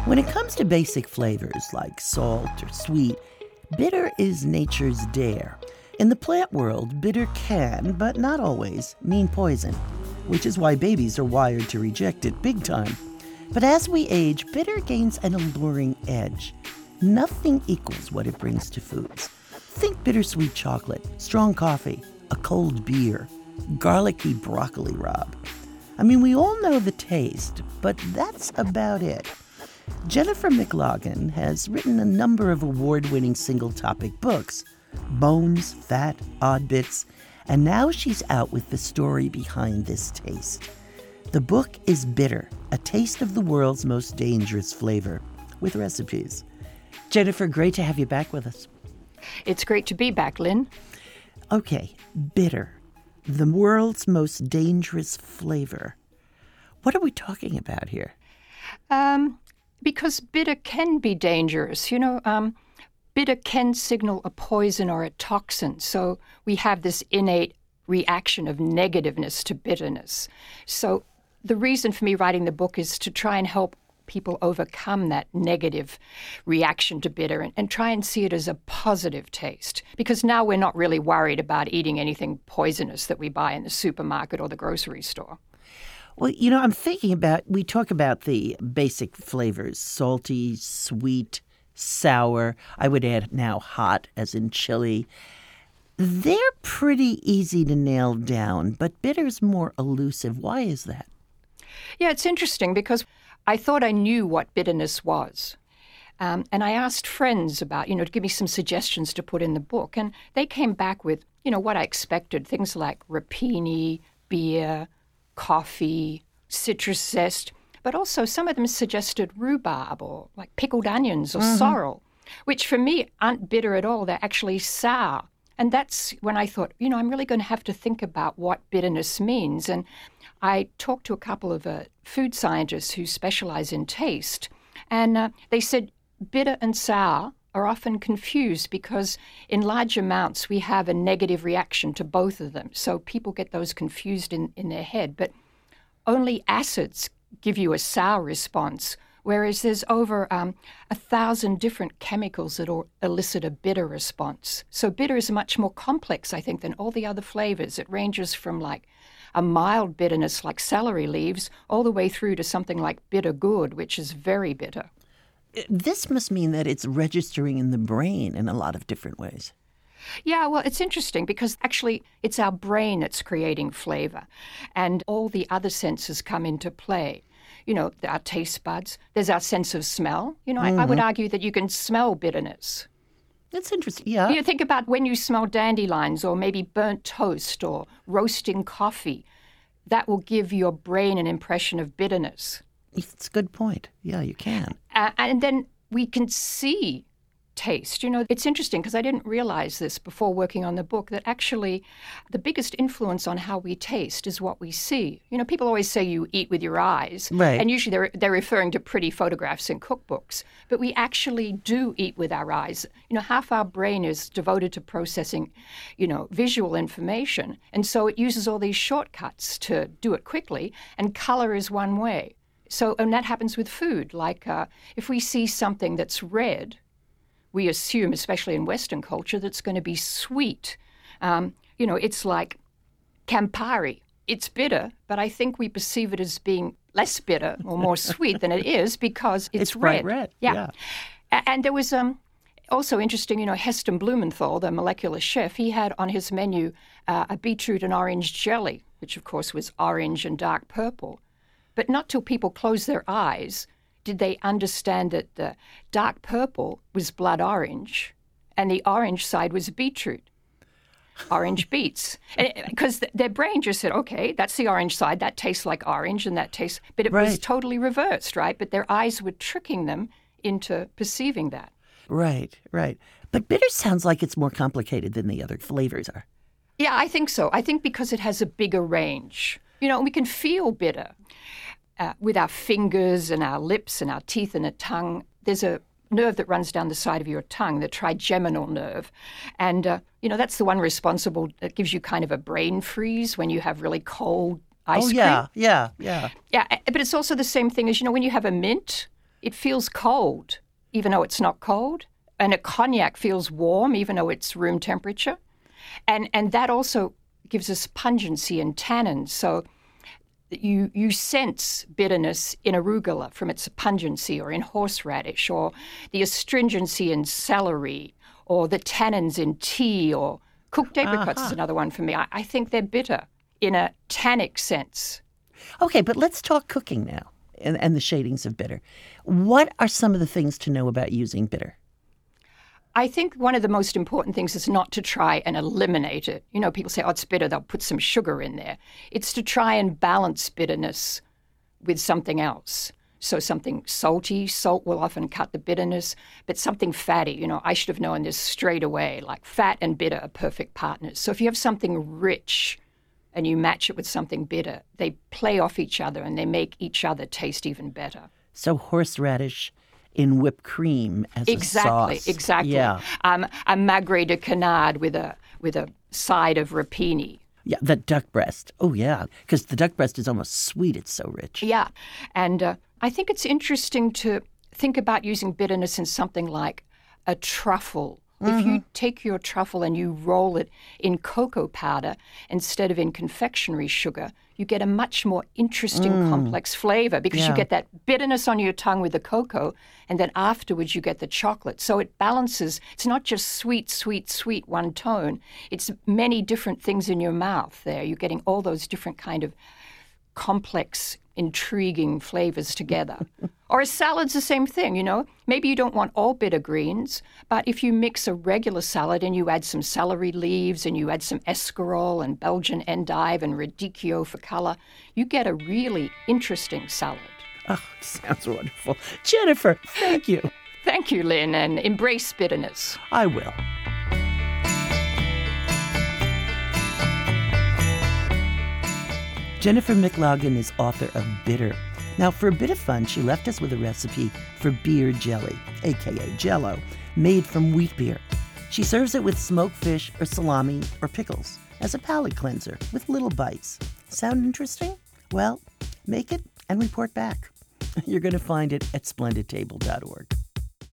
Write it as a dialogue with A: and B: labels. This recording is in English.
A: When it comes to basic flavors like salt or sweet, bitter is nature's dare. In the plant world, bitter can, but not always, mean poison, which is why babies are wired to reject it big time. But as we age, bitter gains an alluring edge. Nothing equals what it brings to foods. Think bittersweet chocolate, strong coffee, a cold beer, garlicky broccoli rabe. I mean, we all know the taste, but that's about it. Jennifer McLagan has written a number of award-winning single-topic books, Bones, Fat, Odd Bits, and now she's out with the story behind this taste. The book is Bitter, A Taste of the World's Most Dangerous Flavor, with recipes. Jennifer, great to have you back with us.
B: It's great to be back, Lynn.
A: Okay, bitter, the world's most dangerous flavor. What are we talking about here?
B: Because bitter can be dangerous. Bitter can signal a poison or a toxin. So we have this innate reaction of negativeness to bitterness. So the reason for me writing the book is to try and help people overcome that negative reaction to bitter and try and see it as a positive taste. Because now we're not really worried about eating anything poisonous that we buy in the supermarket or the grocery store.
A: Well, I'm thinking about, we talk about the basic flavors, salty, sweet, sour. I would add now hot, as in chili. They're pretty easy to nail down, but bitter's more elusive. Why is that?
B: Yeah, it's interesting because I thought I knew what bitterness was. And I asked friends about, to give me some suggestions to put in the book. And they came back with, what I expected, things like rapini, beer, coffee, citrus zest, but also some of them suggested rhubarb or like pickled onions or sorrel, which for me aren't bitter at all. They're actually sour. And that's when I thought, I'm really going to have to think about what bitterness means. And I talked to a couple of food scientists who specialize in taste, and they said bitter and sour are often confused because in large amounts we have a negative reaction to both of them. So people get those confused in their head. But only acids give you a sour response, whereas there's over 1,000 different chemicals that elicit a bitter response. So bitter is much more complex, I think, than all the other flavors. It ranges from like a mild bitterness like celery leaves all the way through to something like bitter gourd, which is very bitter.
A: This must mean that it's registering in the brain in a lot of different ways.
B: Yeah, well, it's interesting because actually it's our brain that's creating flavor and all the other senses come into play. Our taste buds, there's our sense of smell. I would argue that you can smell bitterness.
A: That's interesting, yeah.
B: Think about when you smell dandelions or maybe burnt toast or roasting coffee. That will give your brain an impression of bitterness.
A: It's a good point. Yeah, you can.
B: And then we can see taste. It's interesting because I didn't realize this before working on the book, that actually the biggest influence on how we taste is what we see. People always say you eat with your eyes.
A: Right.
B: And usually they're referring to pretty photographs in cookbooks. But we actually do eat with our eyes. Half our brain is devoted to processing, visual information. And so it uses all these shortcuts to do it quickly. And color is one way. And that happens with food. Like if we see something that's red, we assume, especially in Western culture, that it's going to be sweet. It's like Campari. It's bitter, but I think we perceive it as being less bitter or more sweet than it is because it's red.
A: Bright red.
B: Yeah. And there was also interesting, Heston Blumenthal, the molecular chef, he had on his menu a beetroot and orange jelly, which of course was orange and dark purple. But not till people closed their eyes did they understand that the dark purple was blood orange and the orange side was beetroot, orange beets. Because their brain just said, okay, that's the orange side, that tastes like orange and that tastes, but it was totally reversed, right? But their eyes were tricking them into perceiving that.
A: Right. But bitter sounds like it's more complicated than the other flavors are.
B: Yeah, I think so. I think because it has a bigger range. We can feel bitter. With our fingers and our lips and our teeth and a tongue. There's a nerve that runs down the side of your tongue, the trigeminal nerve. And, that's the one responsible, that gives you kind of a brain freeze when you have really cold ice cream.
A: Yeah.
B: Yeah, but it's also the same thing as, when you have a mint it feels cold, even though it's not cold. And a cognac feels warm, even though it's room temperature. And that also gives us pungency and tannins. So you sense bitterness in arugula from its pungency, or in horseradish, or the astringency in celery, or the tannins in tea, or cooked apricots is another one for me. I think they're bitter in a tannic sense.
A: Okay, but let's talk cooking now and the shadings of bitter. What are some of the things to know about using bitter?
B: I think one of the most important things is not to try and eliminate it. You know, people say, oh, it's bitter, they'll put some sugar in there. It's to try and balance bitterness with something else. So something salty, salt will often cut the bitterness, but something fatty, you know, I should have known this straight away, like fat and bitter are perfect partners. So if you have something rich and you match it with something bitter, they play off each other and they make each other taste even better.
A: So horseradish in whipped cream as a sauce.
B: Exactly.
A: Yeah.
B: A magre de canard with a side of rapini.
A: Yeah, the duck breast. Oh, yeah, because the duck breast is almost sweet. It's so rich.
B: Yeah, and I think it's interesting to think about using bitterness in something like a truffle. If you take your truffle and you roll it in cocoa powder instead of in confectionery sugar, you get a much more interesting, complex flavor because you get that bitterness on your tongue with the cocoa, and then afterwards you get the chocolate. So it balances. It's not just sweet, sweet, sweet, one tone. It's many different things in your mouth there. You're getting all those different kind of complex, intriguing flavors together. Or a salad's the same thing, you know. Maybe you don't want all bitter greens, but if you mix a regular salad and you add some celery leaves and you add some escarole and Belgian endive and radicchio for color, you get a really interesting salad.
A: Oh, sounds wonderful. Jennifer, thank you.
B: Thank you, Lynn, and embrace bitterness.
A: I will. Jennifer McLagan is author of Bitter. Now, for a bit of fun, she left us with a recipe for beer jelly, a.k.a. Jell-O, made from wheat beer. She serves it with smoked fish or salami or pickles as a palate cleanser with little bites. Sound interesting? Well, make it and report back. You're going to find it at splendidtable.org.